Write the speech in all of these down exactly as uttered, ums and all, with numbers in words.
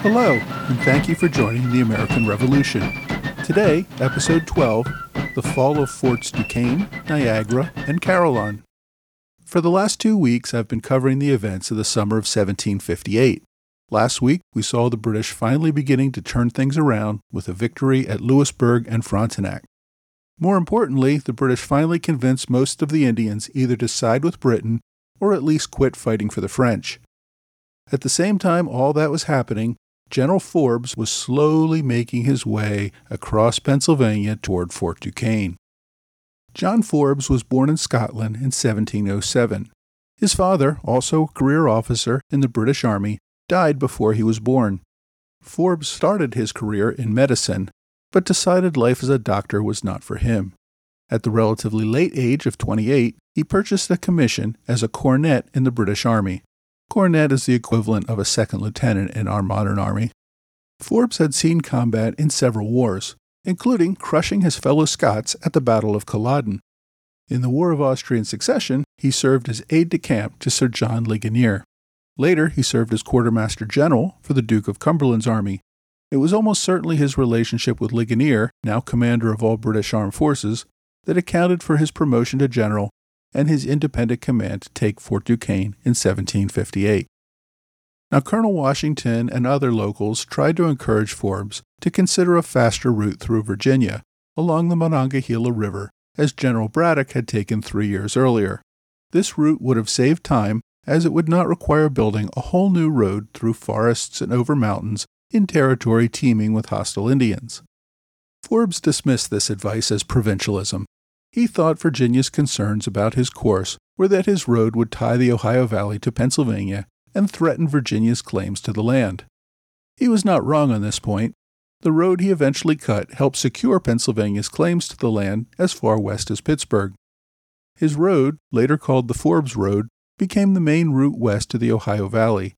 Hello, and thank you for joining the American Revolution. Today, Episode twelve, The Fall of Forts Duquesne, Niagara, and Carillon. For the last two weeks, I've been covering the events of the summer of seventeen fifty-eight. Last week, we saw the British finally beginning to turn things around with a victory at Louisbourg and Frontenac. More importantly, the British finally convinced most of the Indians either to side with Britain or at least quit fighting for the French. At the same time all that was happening, General Forbes was slowly making his way across Pennsylvania toward Fort Duquesne. John Forbes was born in Scotland in seventeen oh seven. His father, also a career officer in the British Army, died before he was born. Forbes started his career in medicine, but decided life as a doctor was not for him. At the relatively late age of twenty-eight, he purchased a commission as a cornet in the British Army. Cornet is the equivalent of a second lieutenant in our modern army. Forbes had seen combat in several wars, including crushing his fellow Scots at the Battle of Culloden. In the War of Austrian Succession, he served as aide-de-camp to Sir John Ligonier. Later, he served as quartermaster general for the Duke of Cumberland's army. It was almost certainly his relationship with Ligonier, now commander of all British armed forces, that accounted for his promotion to general and his independent command to take Fort Duquesne in seventeen fifty-eight. Now, Colonel Washington and other locals tried to encourage Forbes to consider a faster route through Virginia along the Monongahela River, as General Braddock had taken three years earlier. This route would have saved time, as it would not require building a whole new road through forests and over mountains in territory teeming with hostile Indians. Forbes dismissed this advice as provincialism. He thought Virginia's concerns about his course were that his road would tie the Ohio Valley to Pennsylvania and threaten Virginia's claims to the land. He was not wrong on this point. The road he eventually cut helped secure Pennsylvania's claims to the land as far west as Pittsburgh. His road, later called the Forbes Road, became the main route west to the Ohio Valley.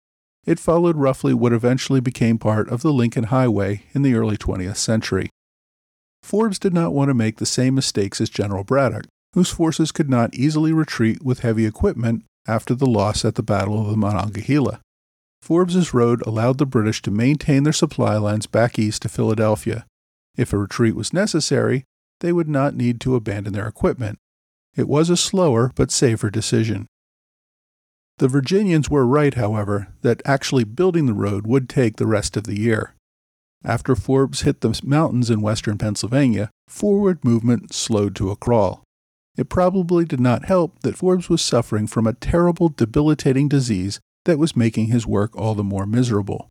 It followed roughly what eventually became part of the Lincoln Highway in the early twentieth century. Forbes did not want to make the same mistakes as General Braddock, whose forces could not easily retreat with heavy equipment after the loss at the Battle of the Monongahela. Forbes's road allowed the British to maintain their supply lines back east to Philadelphia. If a retreat was necessary, they would not need to abandon their equipment. It was a slower but safer decision. The Virginians were right, however, that actually building the road would take the rest of the year. After Forbes hit the mountains in western Pennsylvania, forward movement slowed to a crawl. It probably did not help that Forbes was suffering from a terrible, debilitating disease that was making his work all the more miserable.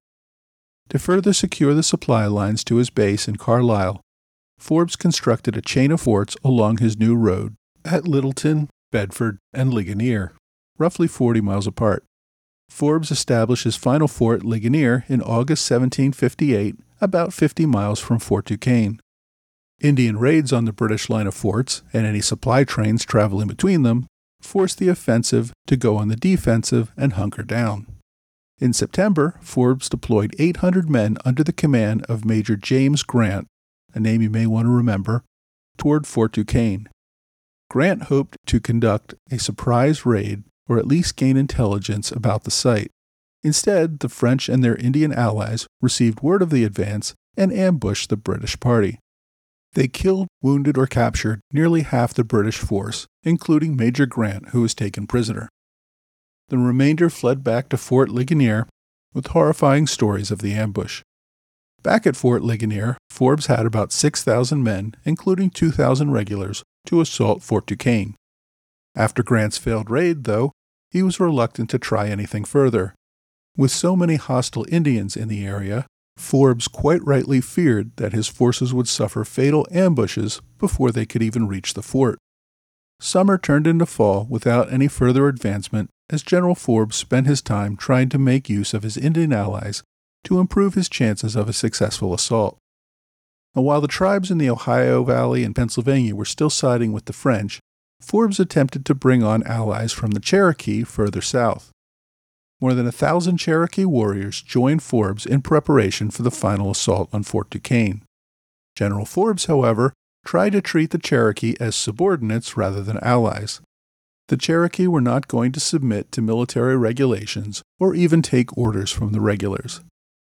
To further secure the supply lines to his base in Carlisle, Forbes constructed a chain of forts along his new road at Littleton, Bedford, and Ligonier, roughly forty miles apart. Forbes established his final fort at Ligonier in August seventeen fifty-eight, about fifty miles from Fort Duquesne. Indian raids on the British line of forts, and any supply trains traveling between them, forced the offensive to go on the defensive and hunker down. In September, Forbes deployed eight hundred men under the command of Major James Grant, a name you may want to remember, toward Fort Duquesne. Grant hoped to conduct a surprise raid or at least gain intelligence about the site. Instead, the French and their Indian allies received word of the advance and ambushed the British party. They killed, wounded, or captured nearly half the British force, including Major Grant, who was taken prisoner. The remainder fled back to Fort Ligonier with horrifying stories of the ambush. Back at Fort Ligonier, Forbes had about six thousand men, including two thousand regulars, to assault Fort Duquesne. After Grant's failed raid, though, he was reluctant to try anything further. With so many hostile Indians in the area, Forbes quite rightly feared that his forces would suffer fatal ambushes before they could even reach the fort. Summer turned into fall without any further advancement, as General Forbes spent his time trying to make use of his Indian allies to improve his chances of a successful assault. Now, while the tribes in the Ohio Valley and Pennsylvania were still siding with the French, Forbes attempted to bring on allies from the Cherokee further south. More than a thousand Cherokee warriors joined Forbes in preparation for the final assault on Fort Duquesne. General Forbes, however, tried to treat the Cherokee as subordinates rather than allies. The Cherokee were not going to submit to military regulations or even take orders from the regulars.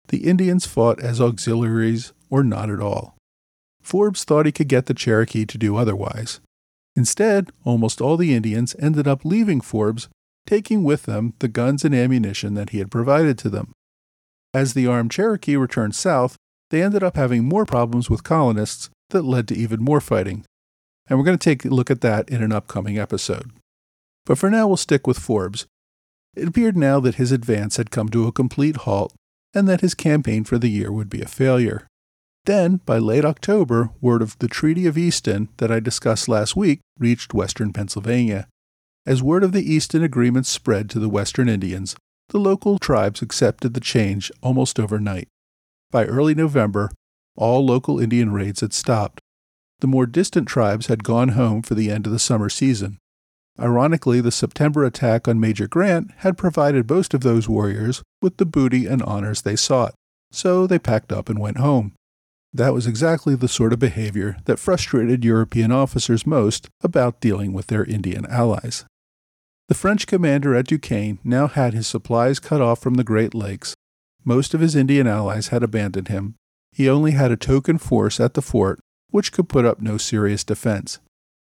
The Indians fought as auxiliaries or not at all. Forbes thought he could get the Cherokee to do otherwise. Instead, almost all the Indians ended up leaving Forbes, taking with them the guns and ammunition that he had provided to them. As the armed Cherokee returned south, they ended up having more problems with colonists that led to even more fighting. And we're going to take a look at that in an upcoming episode. But for now, we'll stick with Forbes. It appeared now that his advance had come to a complete halt and that his campaign for the year would be a failure. Then, by late October, word of the Treaty of Easton that I discussed last week reached western Pennsylvania. As word of the Easton Agreement spread to the western Indians, the local tribes accepted the change almost overnight. By early November, all local Indian raids had stopped. The more distant tribes had gone home for the end of the summer season. Ironically, the September attack on Major Grant had provided most of those warriors with the booty and honors they sought, so they packed up and went home. That was exactly the sort of behavior that frustrated European officers most about dealing with their Indian allies. The French commander at Duquesne now had his supplies cut off from the Great Lakes. Most of his Indian allies had abandoned him. He only had a token force at the fort, which could put up no serious defense.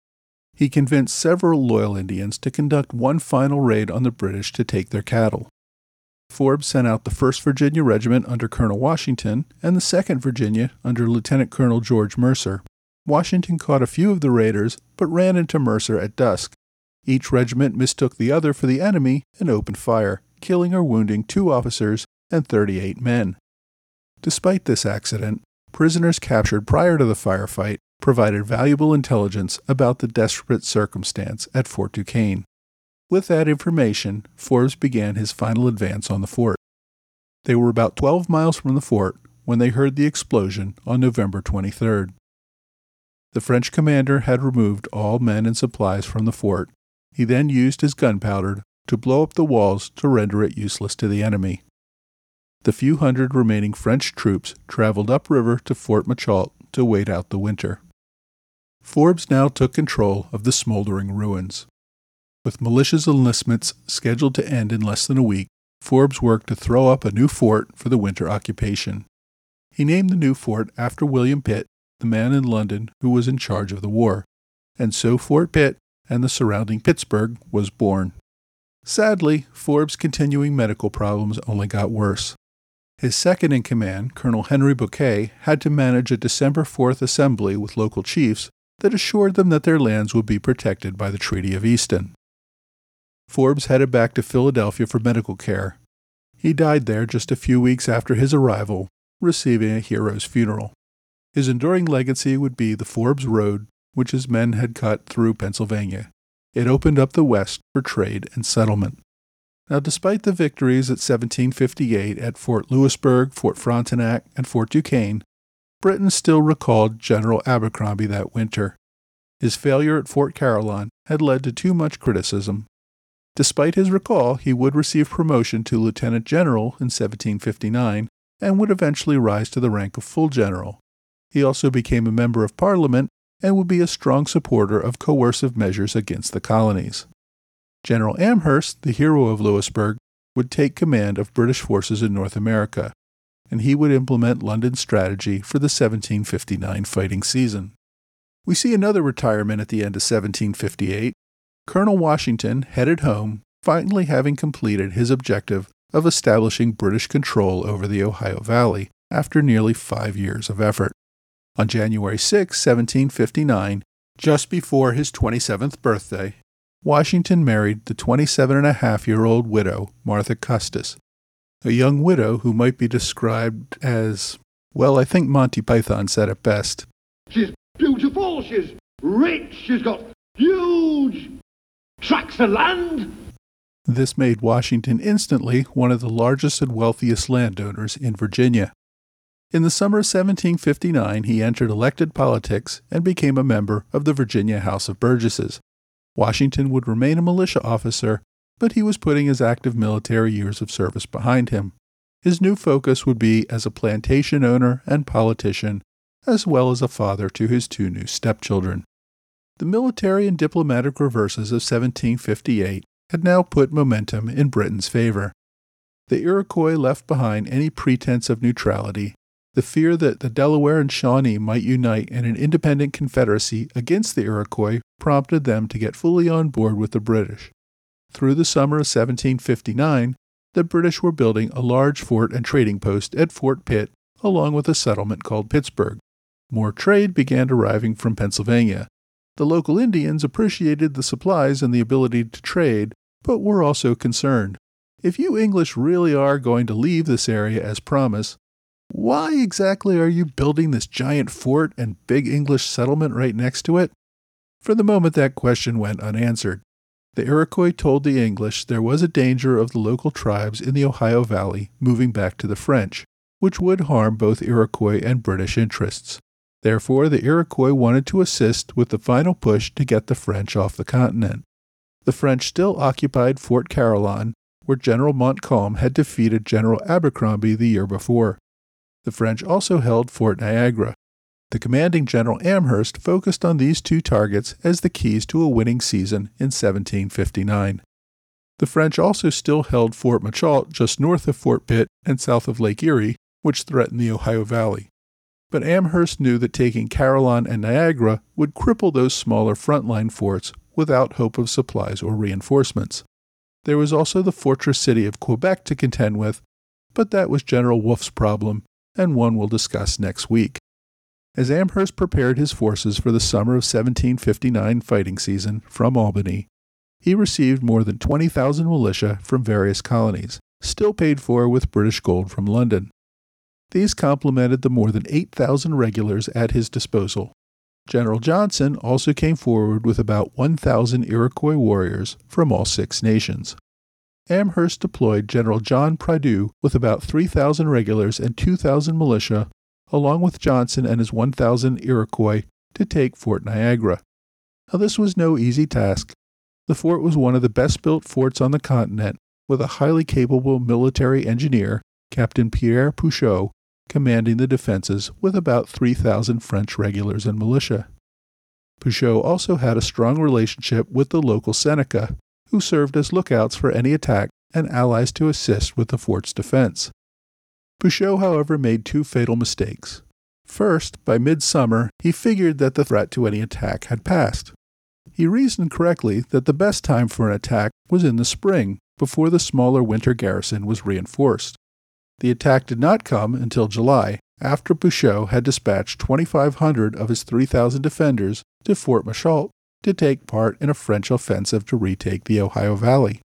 He convinced several loyal Indians to conduct one final raid on the British to take their cattle. Forbes sent out the first Virginia Regiment under Colonel Washington and the second Virginia under Lieutenant Colonel George Mercer. Washington caught a few of the raiders, but ran into Mercer at dusk. Each regiment mistook the other for the enemy and opened fire, killing or wounding two officers and thirty-eight men. Despite this accident, prisoners captured prior to the firefight provided valuable intelligence about the desperate circumstance at Fort Duquesne. With that information, Forbes began his final advance on the fort. They were about twelve miles from the fort when they heard the explosion on November twenty-third. The French commander had removed all men and supplies from the fort. He then used his gunpowder to blow up the walls to render it useless to the enemy. The few hundred remaining French troops traveled upriver to Fort Machault to wait out the winter. Forbes now took control of the smoldering ruins. With militia's enlistments scheduled to end in less than a week, Forbes worked to throw up a new fort for the winter occupation. He named the new fort after William Pitt, the man in London who was in charge of the war, and so Fort Pitt and the surrounding Pittsburgh was born. Sadly, Forbes' continuing medical problems only got worse. His second-in-command, Colonel Henry Bouquet, had to manage a December fourth assembly with local chiefs that assured them that their lands would be protected by the Treaty of Easton. Forbes headed back to Philadelphia for medical care. He died there just a few weeks after his arrival, receiving a hero's funeral. His enduring legacy would be the Forbes Road, which his men had cut through Pennsylvania. It opened up the West for trade and settlement. Now, despite the victories at seventeen fifty-eight at Fort Louisburg, Fort Frontenac, and Fort Duquesne, Britain still recalled General Abercrombie that winter. His failure at Fort Caroline had led to too much criticism. Despite his recall, he would receive promotion to lieutenant general in seventeen fifty-nine and would eventually rise to the rank of full general. He also became a member of Parliament and would be a strong supporter of coercive measures against the colonies. General Amherst, the hero of Louisburg, would take command of British forces in North America, and he would implement London's strategy for the seventeen fifty-nine fighting season. We see another retirement at the end of seventeen fifty-eight. Colonel Washington headed home, finally having completed his objective of establishing British control over the Ohio Valley after nearly five years of effort. On January sixth, seventeen fifty-nine, just before his twenty-seventh birthday, Washington married the twenty-seven-and-a-half-year-old widow, Martha Custis, a young widow who might be described as, well, I think Monty Python said it best. She's beautiful, she's rich, she's got huge tracts of land. This made Washington instantly one of the largest and wealthiest landowners in Virginia. In the summer of seventeen fifty-nine, he entered elected politics and became a member of the Virginia House of Burgesses. Washington would remain a militia officer, but he was putting his active military years of service behind him. His new focus would be as a plantation owner and politician, as well as a father to his two new stepchildren. The military and diplomatic reverses of seventeen fifty-eight had now put momentum in Britain's favor. The Iroquois left behind any pretense of neutrality. The fear that the Delaware and Shawnee might unite in an independent confederacy against the Iroquois prompted them to get fully on board with the British. Through the summer of seventeen fifty-nine, the British were building a large fort and trading post at Fort Pitt, along with a settlement called Pittsburgh. More trade began arriving from Pennsylvania. The local Indians appreciated the supplies and the ability to trade, but were also concerned. If you English really are going to leave this area as promised, why exactly are you building this giant fort and big English settlement right next to it? For the moment that question went unanswered. The Iroquois told the English there was a danger of the local tribes in the Ohio Valley moving back to the French, which would harm both Iroquois and British interests. Therefore, the Iroquois wanted to assist with the final push to get the French off the continent. The French still occupied Fort Carillon, where General Montcalm had defeated General Abercrombie the year before. The French also held Fort Niagara. The commanding General Amherst focused on these two targets as the keys to a winning season in seventeen fifty-nine. The French also still held Fort Machault just north of Fort Pitt and south of Lake Erie, which threatened the Ohio Valley. But Amherst knew that taking Carillon and Niagara would cripple those smaller frontline forts without hope of supplies or reinforcements. There was also the fortress city of Quebec to contend with, but that was General Wolfe's problem, and one we'll discuss next week. As Amherst prepared his forces for the summer of seventeen fifty-nine fighting season from Albany, he received more than twenty thousand militia from various colonies, still paid for with British gold from London. These complemented the more than eight thousand regulars at his disposal. General Johnson also came forward with about one thousand Iroquois warriors from all six nations. Amherst deployed General John Prideaux with about three thousand regulars and two thousand militia, along with Johnson and his one thousand Iroquois, to take Fort Niagara. Now, this was no easy task. The fort was one of the best-built forts on the continent, with a highly capable military engineer, Captain Pierre Pouchot, commanding the defenses with about three thousand French regulars and militia. Pouchot also had a strong relationship with the local Seneca, who served as lookouts for any attack and allies to assist with the fort's defense. Pouchot, however, made two fatal mistakes. First, by midsummer, he figured that the threat to any attack had passed. He reasoned correctly that the best time for an attack was in the spring, before the smaller winter garrison was reinforced. The attack did not come until July, after Pouchot had dispatched twenty-five hundred of his three thousand defenders to Fort Machault to take part in a French offensive to retake the Ohio Valley.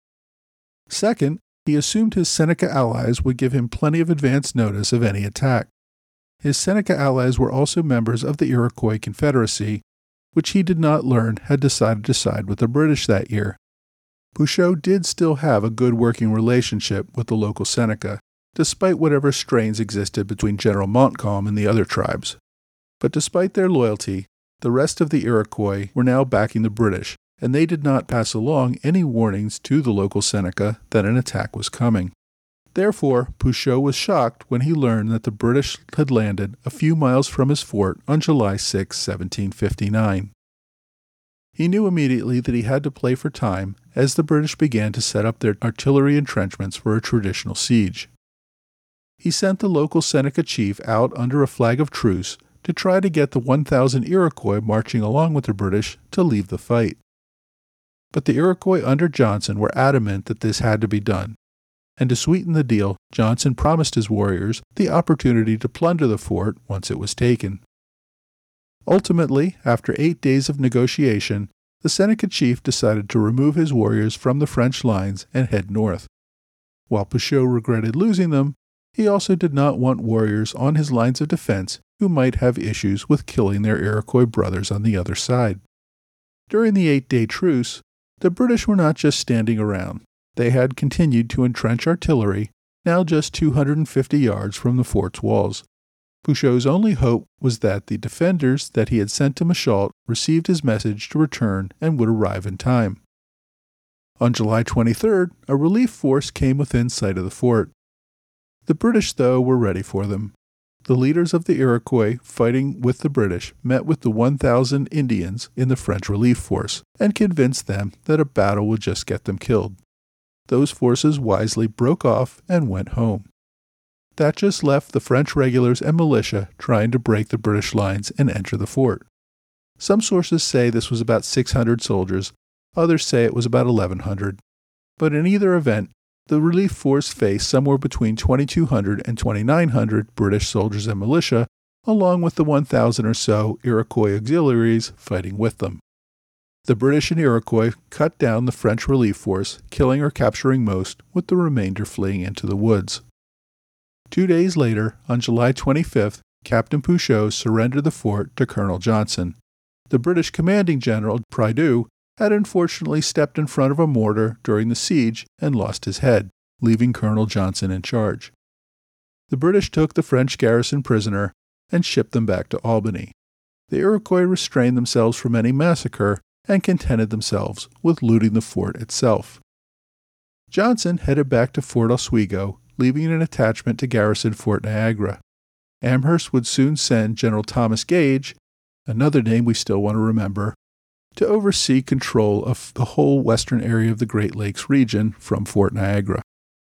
Second, he assumed his Seneca allies would give him plenty of advance notice of any attack. His Seneca allies were also members of the Iroquois Confederacy, which he did not learn had decided to side with the British that year. Pouchot did still have a good working relationship with the local Seneca, despite whatever strains existed between General Montcalm and the other tribes. But despite their loyalty, the rest of the Iroquois were now backing the British, and they did not pass along any warnings to the local Seneca that an attack was coming. Therefore, Pouchot was shocked when he learned that the British had landed a few miles from his fort on July sixth, seventeen fifty-nine. He knew immediately that he had to play for time as the British began to set up their artillery entrenchments for a traditional siege. He sent the local Seneca chief out under a flag of truce to try to get the one thousand Iroquois marching along with the British to leave the fight. But the Iroquois under Johnson were adamant that this had to be done, and to sweeten the deal, Johnson promised his warriors the opportunity to plunder the fort once it was taken. Ultimately, after eight days of negotiation, the Seneca chief decided to remove his warriors from the French lines and head north. While Pouchot regretted losing them, he also did not want warriors on his lines of defense who might have issues with killing their Iroquois brothers on the other side. During the eight-day truce, the British were not just standing around. They had continued to entrench artillery, now just two hundred fifty yards from the fort's walls. Pouchot's only hope was that the defenders that he had sent to Machault received his message to return and would arrive in time. On July twenty-third, a relief force came within sight of the fort. The British, though, were ready for them. The leaders of the Iroquois fighting with the British met with the one thousand Indians in the French relief force and convinced them that a battle would just get them killed. those forces wisely broke off and went home. That just left the French regulars and militia trying to break the British lines and enter the fort. Some sources say this was about six hundred soldiers, others say it was about eleven hundred. But in either event, the relief force faced somewhere between twenty-two hundred and twenty-nine hundred British soldiers and militia, along with the one thousand or so Iroquois auxiliaries fighting with them. The British and Iroquois cut down the French relief force, killing or capturing most, with the remainder fleeing into the woods. Two days later, on July twenty-fifth, Captain Pouchot surrendered the fort to Colonel Johnson. The British commanding general, Prideaux, had unfortunately stepped in front of a mortar during the siege and lost his head, leaving Colonel Johnson in charge. The British took the French garrison prisoner and shipped them back to Albany. The Iroquois restrained themselves from any massacre and contented themselves with looting the fort itself. Johnson headed back to Fort Oswego, leaving an attachment to garrison Fort Niagara. Amherst would soon send General Thomas Gage, another name we still want to remember, to oversee control of the whole western area of the Great Lakes region from Fort Niagara.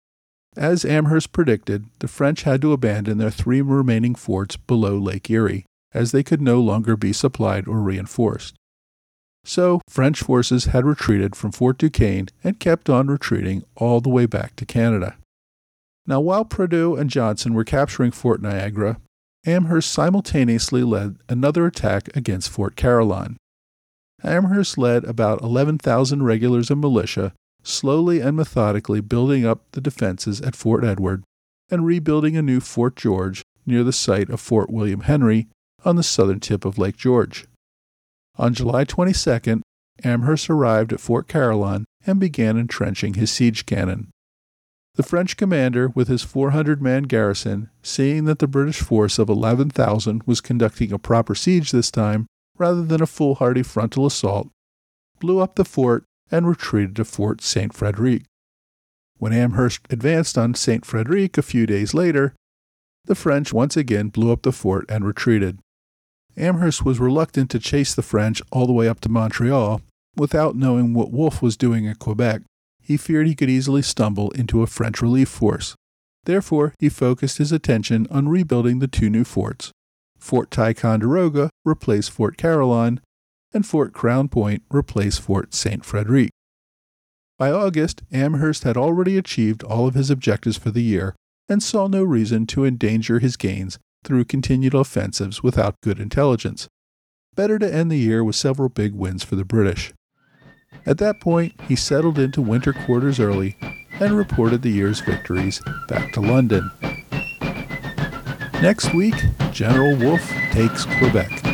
As Amherst predicted, the French had to abandon their three remaining forts below Lake Erie, as they could no longer be supplied or reinforced. So, French forces had retreated from Fort Duquesne and kept on retreating all the way back to Canada. Now, while Prideaux and Johnson were capturing Fort Niagara, Amherst simultaneously led another attack against Fort Carillon. Amherst led about eleven thousand regulars and militia, slowly and methodically building up the defenses at Fort Edward and rebuilding a new Fort George near the site of Fort William Henry on the southern tip of Lake George. On July twenty-second, Amherst arrived at Fort Carillon and began entrenching his siege cannon. The French commander, with his four hundred man garrison, seeing that the British force of eleven thousand was conducting a proper siege this time, rather than a foolhardy frontal assault, blew up the fort and retreated to Fort Saint Frederic. When Amherst advanced on Saint Frederic a few days later, the French once again blew up the fort and retreated. Amherst was reluctant to chase the French all the way up to Montreal without knowing what Wolfe was doing at Quebec. He feared he could easily stumble into a French relief force. Therefore, he focused his attention on rebuilding the two new forts. Fort Ticonderoga replaced Fort Carillon, and Fort Crown Point replaced Fort Saint Frederic. By August, Amherst had already achieved all of his objectives for the year and saw no reason to endanger his gains through continued offensives without good intelligence. Better to end the year with several big wins for the British. At that point, he settled into winter quarters early and reported the year's victories back to London. Next week, General Wolfe takes Quebec.